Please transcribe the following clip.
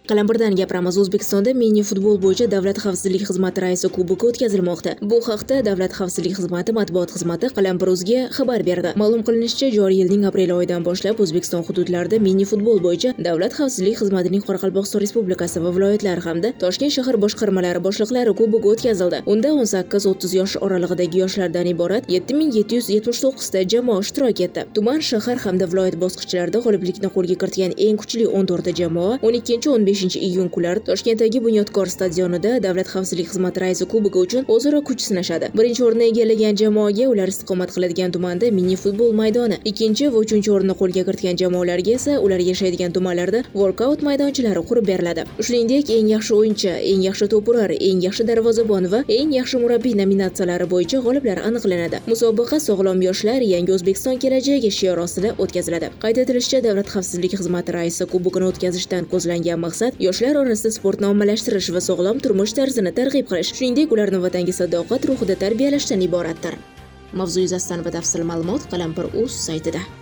Qalampirdan gapiramiz. O'zbekistonda mini futbol bo'yicha Davlat xavfsizlik xizmati raisi kubogi o'tkazilmoqda. Bu haqda Davlat xavfsizlik xizmati matbuot xizmati Qalampir.uz'ga xabar berdi. Ma'lum qilinishicha, joriy yilning aprel oyidan boshlab O'zbekiston hududlarida mini futbol bo'yicha Davlat xavfsizlik xizmatining Qoraqalpog'iston Respublikasi va viloyatlar hamda Toshkent shahar boshqarmalari boshliqlari kubogi o'tkazildi. Unda 18-30 yosh oralig'idagi yoshlardan iborat 7779 ta jamoa ishtirok etdi. Tuman, shahar hamda viloyat bosqichlarida g'oliblikni qo'lga kiritgan eng kuchli 14 ta jamoa 12-15 iyun kunlari Toshkentdagi Bunyodkor stadionida Davlat xavfsizlik xizmati raisi kubogi uchun o'zaro kuch sinashadi. Birinchi o'rinni egallagan jamoaga ular istiqomat qiladigan tumanda mini futbol maydoni, ikkinchi va uchinchi o'rinni qo'lga kiritgan jamoalarga esa ular yashaydigan tumanlarda workout maydonchalari qurib beriladi. Shuningdek, eng yaxshi o'yinchi, eng yaxshi to'purar, eng yaxshi darvozabon va eng yaxshi murabbiy nominatsiyalari bo'yicha g'oliblar aniqlanadi. Musobaqa sog'lom yoshlar, yangi O'zbekiston kelajagi shiori ostida o'tkaziladi. Qayd etilishicha, Davlat xavfsizlik xizmati raisi kubogini o'tkazishdan ko'zlangan maqsad yoshlar orasida sportni ommalashtirish va sog'lom turmush tarzini targ'ib qilish, shuningdek ularni vatanga sadoqat ruhida tarbiyalashdan iboratdir. Mavzu yuzasidan batafsil ma'lumot Qalampir.uz saytida.